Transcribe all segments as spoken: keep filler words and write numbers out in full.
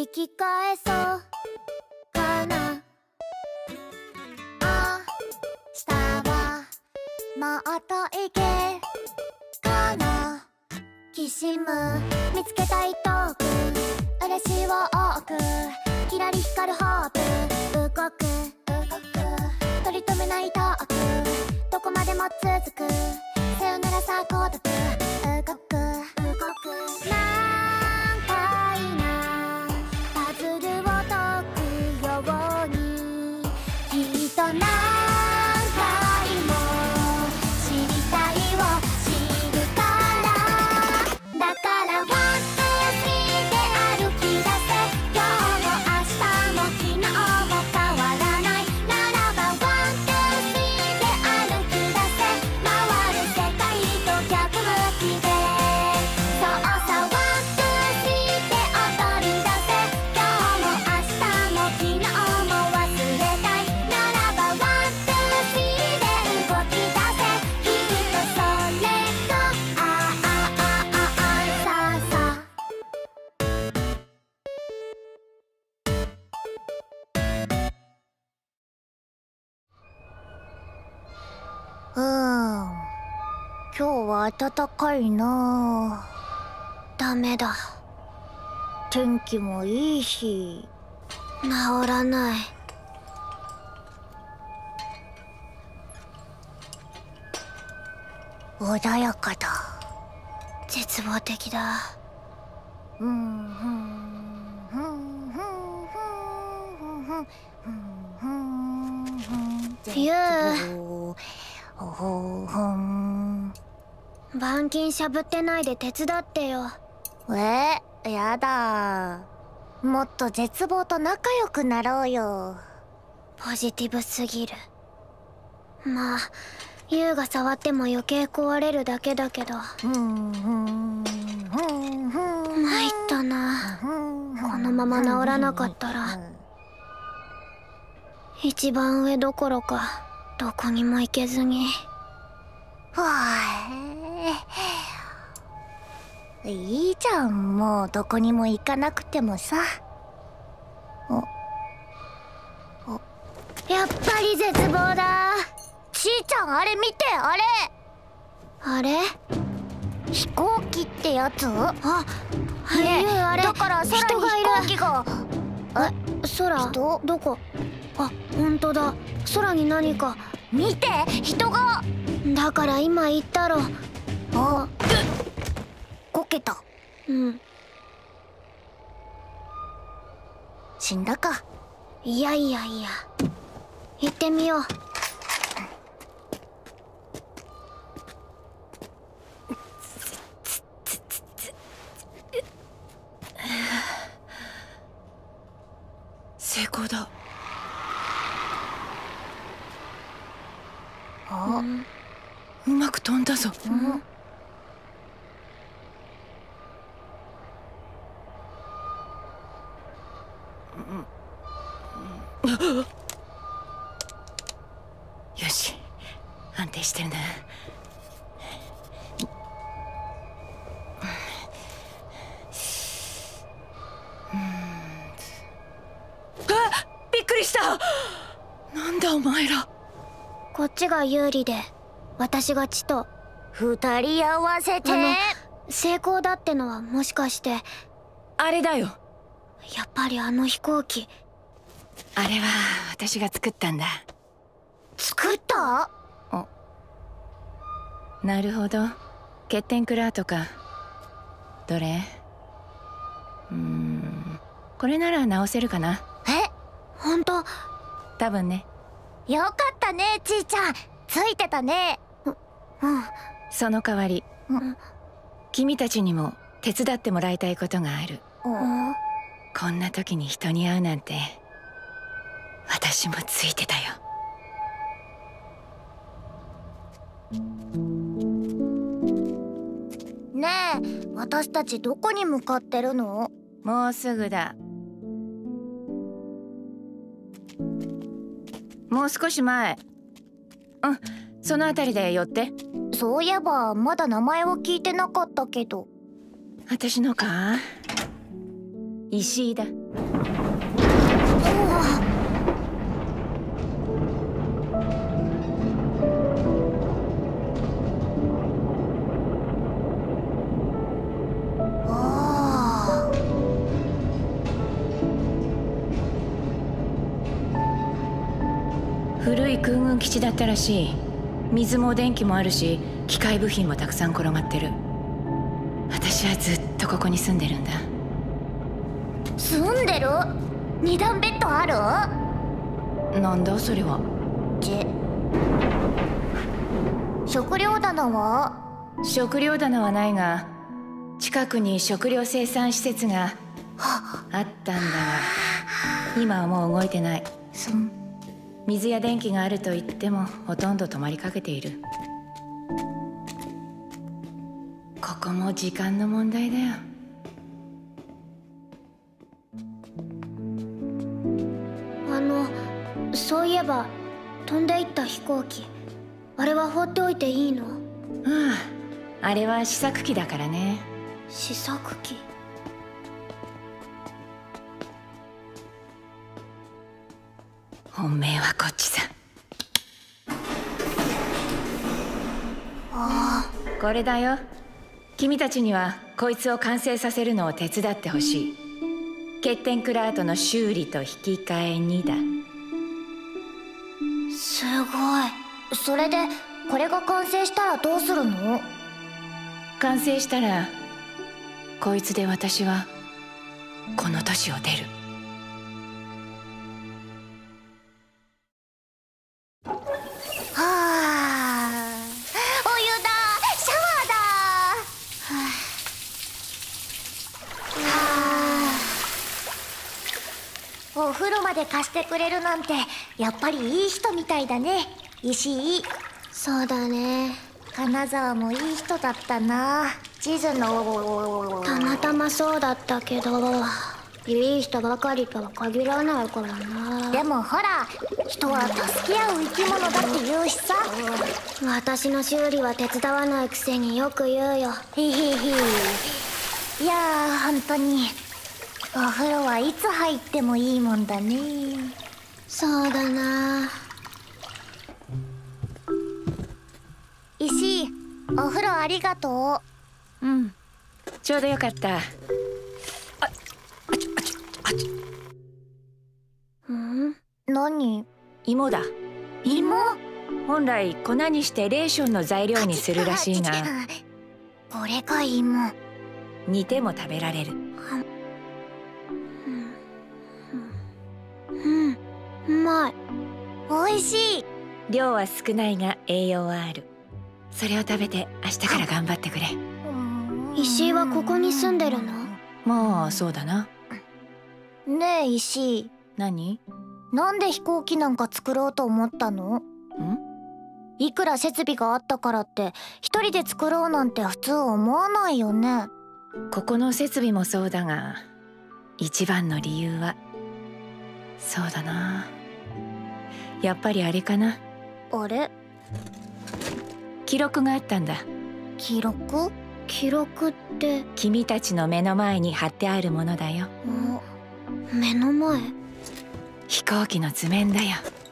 引き返そうかな。あ明日はもっといけかな。きしむ見つけたいトーク、嬉しいを多く、キラリ光るホープ、動く動く取り留めないトーク、どこまでも続くさよならさ孤独、動く動く難解なパズルを解くように、きっと何回も知りたいを知るから。だからワンツースリーで歩き出せ、今日も明日も昨日も変わらないならば、ワンツースリーで歩き出せ、回る世界と逆向きで。そうさ、ワンツースリーで踊り出せ、今日も明日も昨日も忘れたいならば、ワンツースリーで動き出せ、きっとそれがあああああささ。うーん、今日は暖かいな。ダメだ、天気もいいし治らない。穏やかだ。絶望的だ。うんふんふんふんふんふんふんふん。ゆう、ほほほん。板金しゃぶってないで手伝ってよ。え、やだ。もっと絶望と仲良くなろうよ。ポジティブすぎる。まあユウが触っても余計壊れるだけだけど。参ったな。このまま治らなかったら一番上どころかどこにも行けずに。はあ、いいじゃん、もうどこにも行かなくてもさ。おお、やっぱり絶望だ。ちーちゃん、あれ見て、あれあれ飛行機ってやつ。あ、ねえ、あれだから空に飛行機が。え、空どこ。あ、ほんとだ、空に何か。見て、人が。だから今言ったろ。あ、こけた。うん、死んだか。いやいやいや、行ってみよう。 成功だ。 あ、 うまく飛んだぞ。 うん、 よし、安定してるな。あ、びっくりした。なんだお前ら。 こっちが有利で私がチト。二人合わせて。あの成功だってのはもしかして。 あれだよ。 やっぱりあの飛行機。 あれは私が作ったんだ。 作った？ お、なるほど、欠点クラートか。どれ？うーん、これなら直せるかな。 え、ほんと？ 多分ね。 よかったね、ちーちゃん。ついてたね。う、うん。 その代わり、 うん、 君たちにも手伝ってもらいたいことがある。 うん、 こんな時に人に会うなんて私もついてたよ。 ねえ、私たちどこに向かってるの？ もうすぐだ。もう少し前。うん、その辺りで寄って。 そういえばまだ名前を聞いてなかったけど。 私のか？ 石井だ。古い空軍基地だったらしい。水も電気もあるし、機械部品もたくさん転がってる。私はずっとここに住んでるんだ。 住んでる？二段ベッドある？ なんだそれは。 じ食料棚は？ 食料棚はないが、近くに食料生産施設があったんだが、今はもう動いてない。 そん水や電気があると言ってもほとんど止まりかけている。ここも時間の問題だよ。 あのそういえば飛んでいった飛行機、あれは放っておいていいの？ ああ、あれは試作機だからね。 試作機？ 本命はこっちさ。 あこれだよ。君たちにはこいつを完成させるのを手伝ってほしい。欠点クラートの修理と引き換えにだ。 すごい。それでこれが完成したらどうするの？ 完成したらこいつで私はこの都市を出る。 はあ、お湯だ、シャワーだ。はあ、はあ、お風呂まで貸してくれるなんてやっぱりいい人みたいだね、石井。 そうだね。 金沢もいい人だったな。地図のたまたまそうだったけど、いい人ばかりとは限らないからな。 でもほら、人は助け合う生き物だって言うしさ。 私の修理は手伝わないくせによく言うよ。 へへへ。いやー、本当にお風呂はいつ入ってもいいもんだね。 そうだな。 石井、お風呂ありがとう。うん、ちょうどよかった。あ、あちょあちょあちょ。 ん？ 何？ 芋だ。 芋？ 本来粉にしてレーションの材料にするらしいが、 これが芋。 煮ても食べられる。 うん、うまい。 おいしい。 量は少ないが栄養はある。それを食べて明日から頑張ってくれ。 石井はここに住んでるの？ まあそうだな。 ねえ石井、 何？ なんで飛行機なんか作ろうと思ったの？ん？いくら設備があったからって一人で作ろうなんて普通思わないよね。 ここの設備もそうだが、一番の理由はそうだな、やっぱりあれかな。 あれ？ 記録があったんだ。 記録？ 記録って？ 君たちの目の前に貼ってあるものだよ。 目の前？ 飛行機の図面だよ。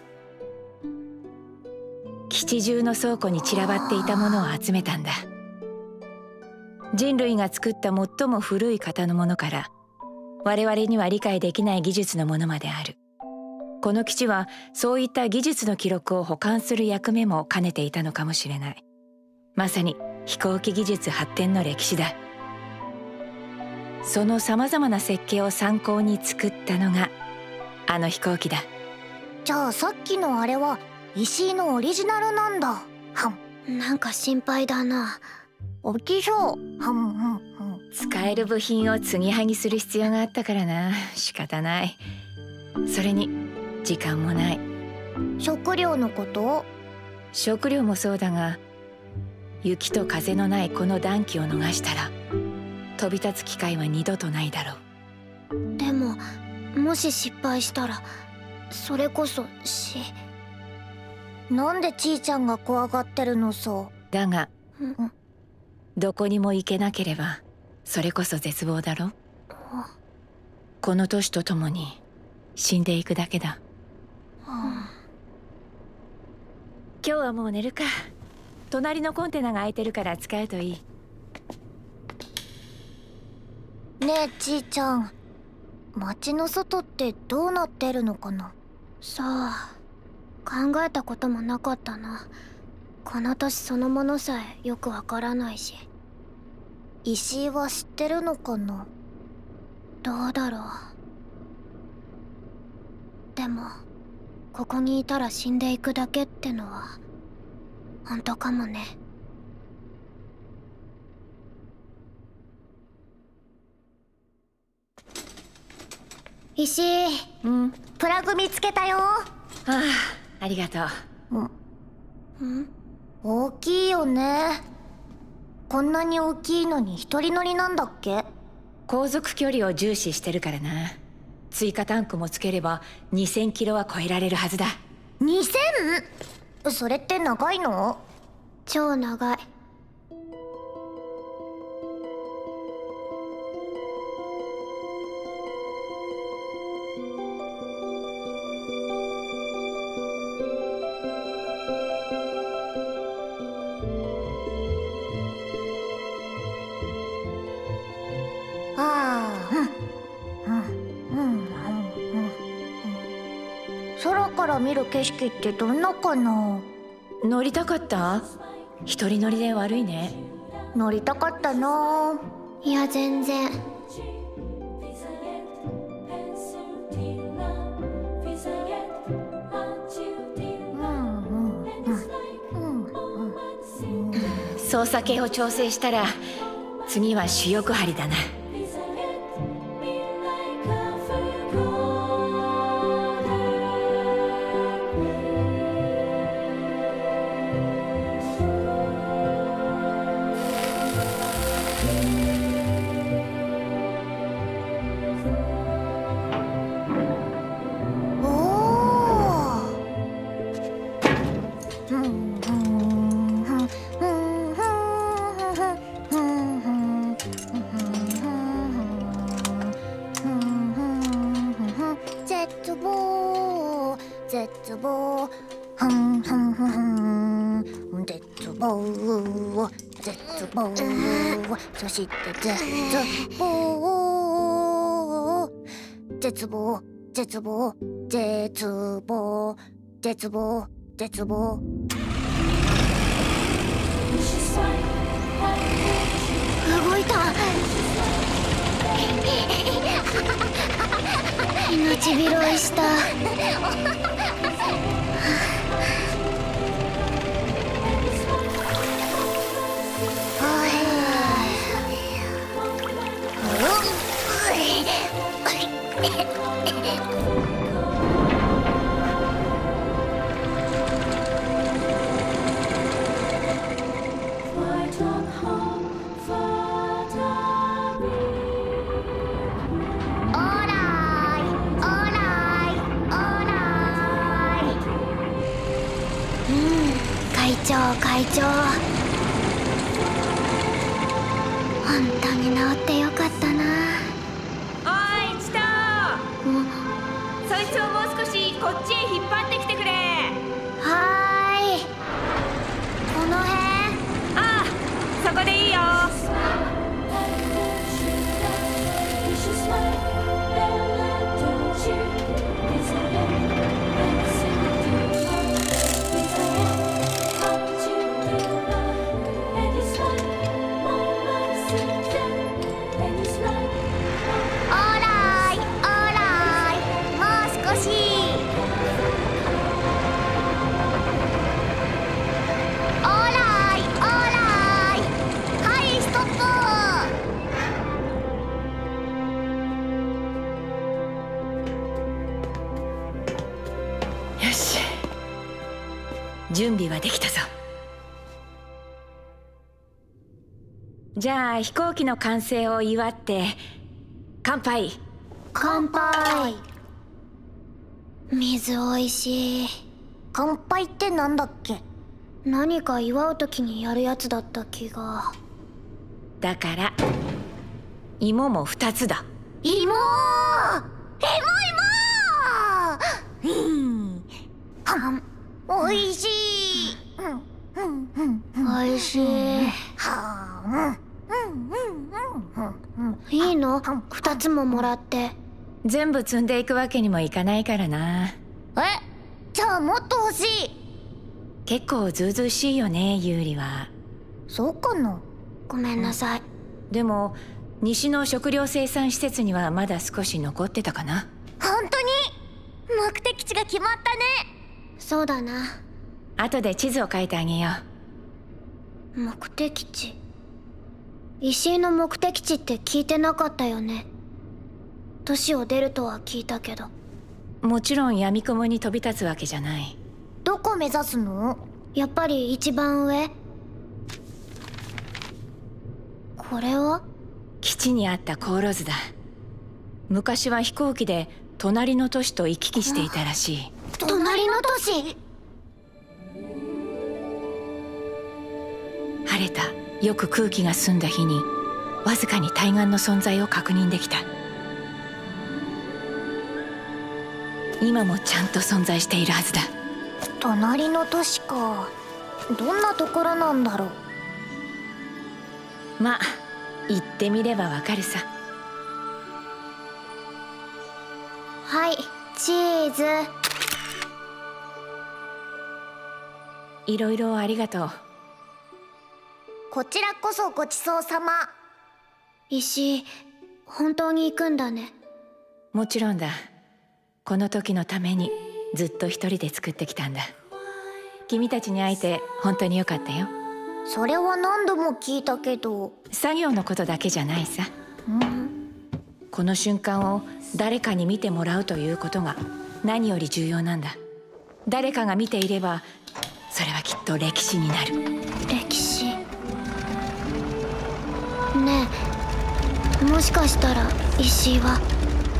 基地中の倉庫に散らばっていたものを集めたんだ。人類が作った最も古い型のものから我々には理解できない技術のものまである。この基地はそういった技術の記録を保管する役目も兼ねていたのかもしれない。まさに飛行機技術発展の歴史だ。そのさまざまな設計を参考に作ったのがあの飛行機だ。 じゃあさっきのあれは石井のオリジナルなんだ。はん。なんか心配だな。 大きそう。はんはんはん。 使える部品を継ぎはぎする必要があったからな。仕方ない。それに時間もない。 食料のこと？ 食料もそうだが、雪と風のないこの暖気を逃したら飛び立つ機会は二度とないだろう。でももし失敗したらそれこそ死。 なんでちーちゃんが怖がってるのさ。 だが、どこにも行けなければそれこそ絶望だろ。 この年とともに死んでいくだけだ。 うん、 今日はもう寝るか。隣のコンテナが空いてるから使うといい。 ねえちーちゃん、街の外ってどうなってるのかな。 さあ、考えたこともなかったな。この年そのものさえよくわからないし。 石井は知ってるのかな。 どうだろう。でもここにいたら死んでいくだけってのは本当かもね。石井、 うん。 プラグ見つけたよ。 ああ、ありがとう。 うん。 大きいよね。こんなに大きいのに一人乗りなんだっけ。 航続距離を重視してるからな。追加タンクもつければにせんキロは超えられるはずだ。 にせん？ それって長いの？ 超長い。 空から見る景色ってどんなかな。 乗りたかった？一人乗りで悪いね。 乗りたかったな。 いや全然。 操作系を調整したら次は主翼張りだな。 絶望、ふんふんふんふん、絶望、絶望、そして絶望、絶望、絶望、絶望、絶望、絶望。 動いた。命拾いした。会長会長、本当に治ってよかったな。 おいチト、そいつをもう少しこっちへ引っ張ってきてくれ。 はーい、この辺。 ああ、そこでいいよ。準備はできたぞ。じゃあ飛行機の完成を祝って乾杯。 乾杯。水おいしい。 乾杯ってなんだっけ。 何か祝う時にやるやつだった気が。 だから芋もふたつだ。 芋芋芋うんおいしいおいしい。いいの？二つももらって。 全部積んでいくわけにもいかないからな。 え、じゃあもっと欲しい。 結構ずうずうしいよね、ユーリは。 そうかな。 ごめんなさい。 でも西の食料生産施設にはまだ少し残ってたかな。 本当に目的地が決まったね。 そうだな。 後で地図を書いてあげよう。目的地。石井の目的地って聞いてなかったよね。都市を出るとは聞いたけど。 もちろん闇雲に飛び立つわけじゃない。 どこ目指すの？ やっぱり一番上。これは？ 基地にあった航路図だ。昔は飛行機で隣の都市と行き来していたらしい。 隣の都市？ 晴れたよく空気が澄んだ日にわずかに対岸の存在を確認できた。今もちゃんと存在しているはずだ。 隣の都市か。どんなところなんだろう。まあ行ってみればわかるさ。 はい、チーズ。 いろいろありがとう。 こちらこそごちそうさま。 石井、本当に行くんだね。 もちろんだ。この時のためにずっと一人で作ってきたんだ。君たちに会えて本当によかったよ。 それは何度も聞いたけど。 作業のことだけじゃないさ。 うん、 この瞬間を誰かに見てもらうということが何より重要なんだ。誰かが見ていればそれはきっと歴史になる。 歴史ねえ、もしかしたら石井は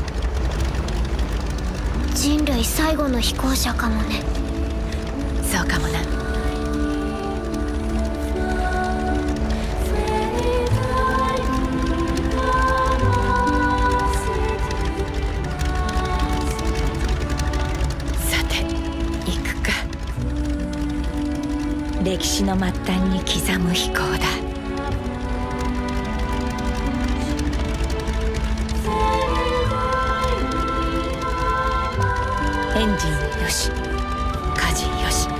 人類最後の飛行者かもね。 そうかもな。さて行くか。歴史の末端に刻む飛行だ。エンジンよし、舵よし。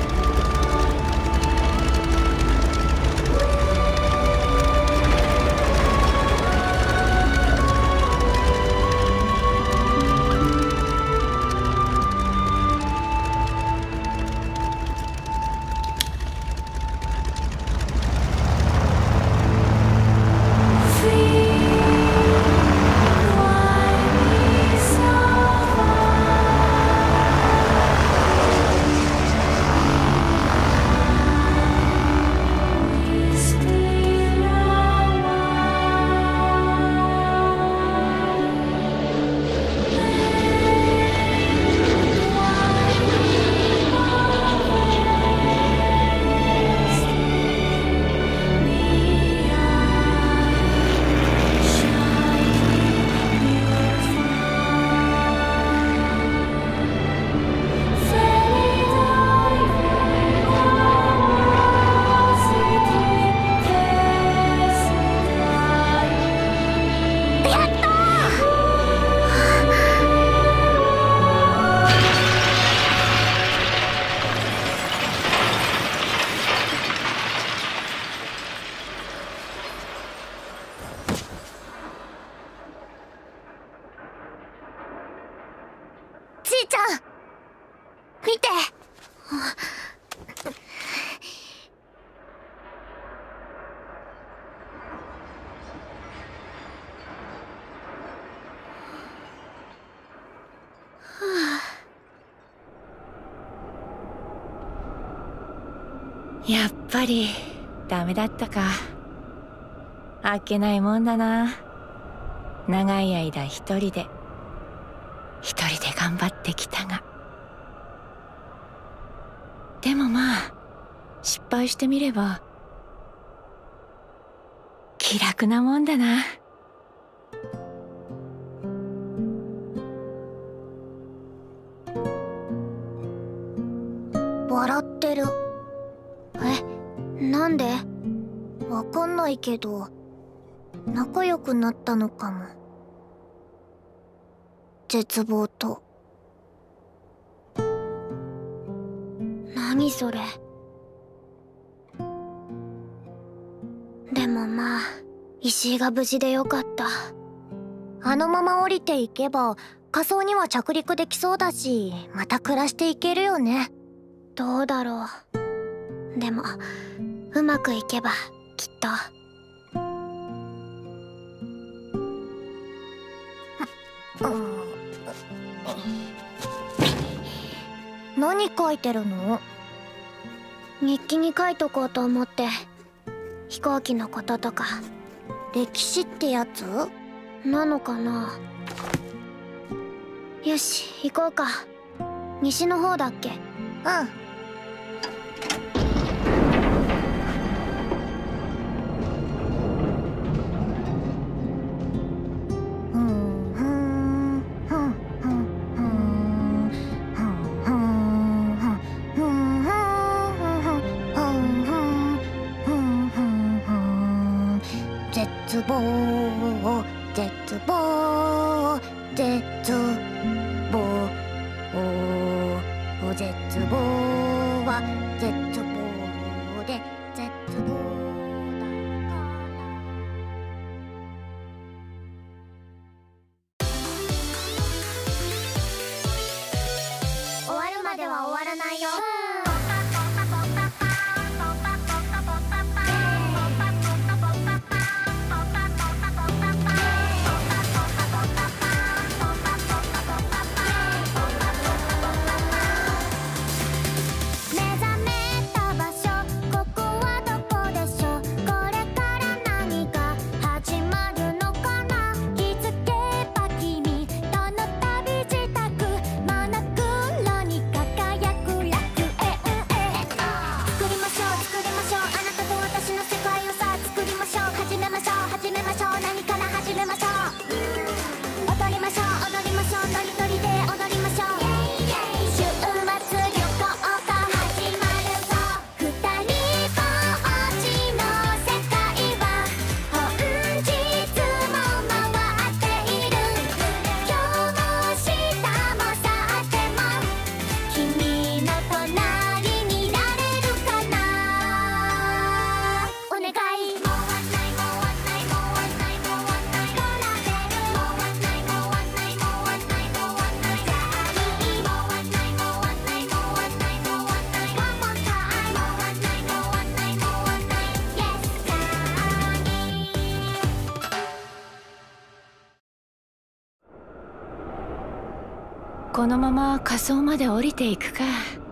やっぱりダメだったか。あっけないもんだな。長い間一人で一人で頑張ってきたが。でもまあ失敗してみれば気楽なもんだな。 笑ってる。 え、なんで？ わかんないけど仲良くなったのかも。絶望と。 何それ。でもまあ石井が無事でよかった。 あのまま降りていけば仮想には着陸できそうだし、また暮らしていけるよね。 どうだろう。でもうまくいけばきっと。 何書いてるの？ 日記に書いとこうと思って。飛行機のこととか。 歴史ってやつ？ なのかな。よし行こうか。西の方だっけ？ うん。絶望、絶望、絶望、絶望は絶望で絶望だから。終わるまでは終わらないよ。 このまま仮想まで降りていくか。